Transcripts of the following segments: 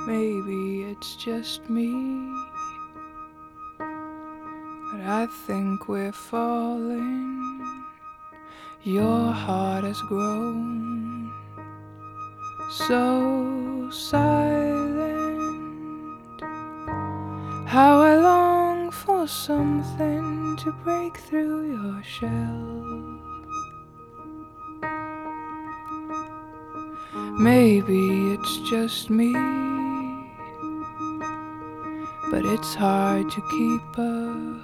Maybe it's just me, but I think we're falling. Your heart has grown so silent. How I long for something to break through your shell. Maybe it's just me, but it's hard to keep up.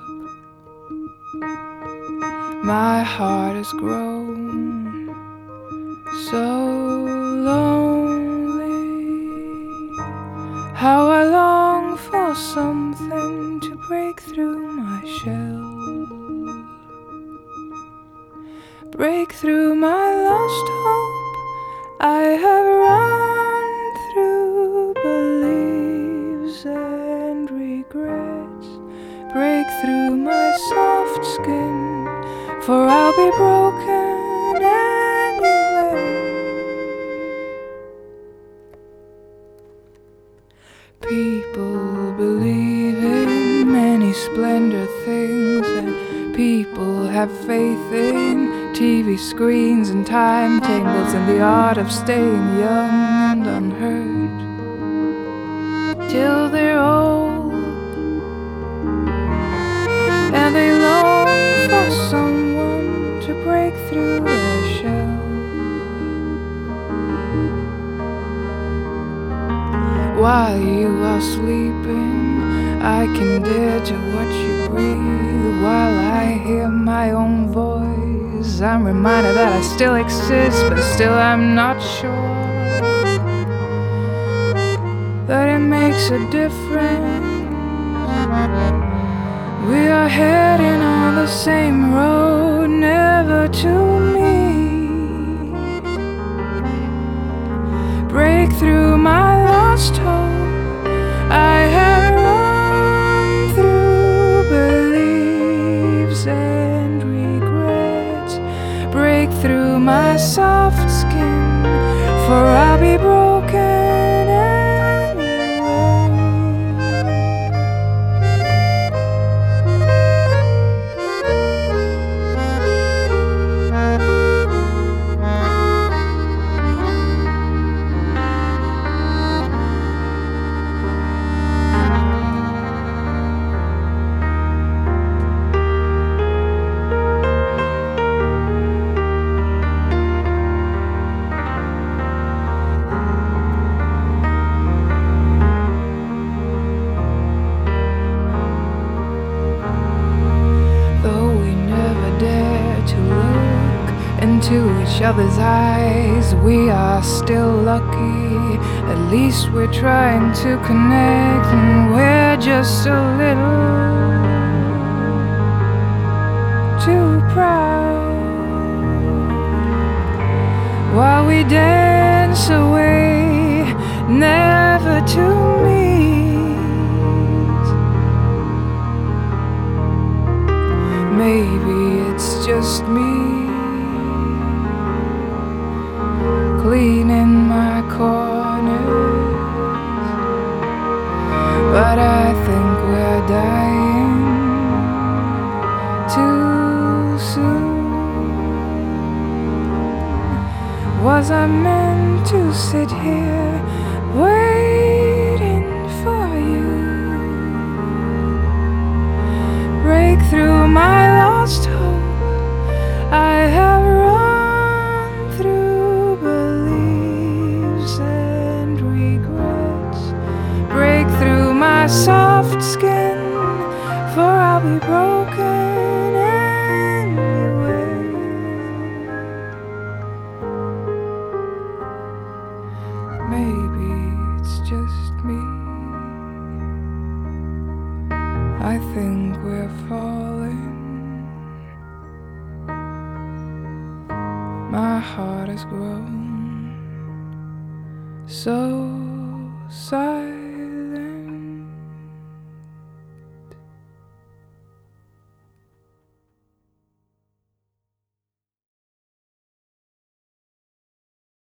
My heart has grown so lonely. How I long for something to break through my shell, break through my lost hope. I have run through beliefs and regrets, break through my soft skin, for I'll be broken anyway. People believe in many splendor things, and people have faith in TV screens and timetables and the art of staying young and unhurt till they're old, and they long for someone to break through their shell. While you are sleeping, I can dare to watch you breathe. While I hear my own voice, I'm reminded that I still exist, but still I'm not sure that it makes a difference. We are heading on the same road, never to meet. Break through my lost hope. I have run through beliefs and regrets, break through my soft skin, for I'll be broken into each other's eyes. We are still lucky, at least we're trying to connect, and we're just a little too proud. While we dance away, never to meet. Maybe it's just me, cleaning my corners, but I think we're dying too soon. Was I meant to sit here waiting for you? Break through my lost hope. I have run through beliefs and regrets, break through my soft skin, for I'll be broken anyway. Maybe it's just me, I think we're falling. My heart has grown so silent.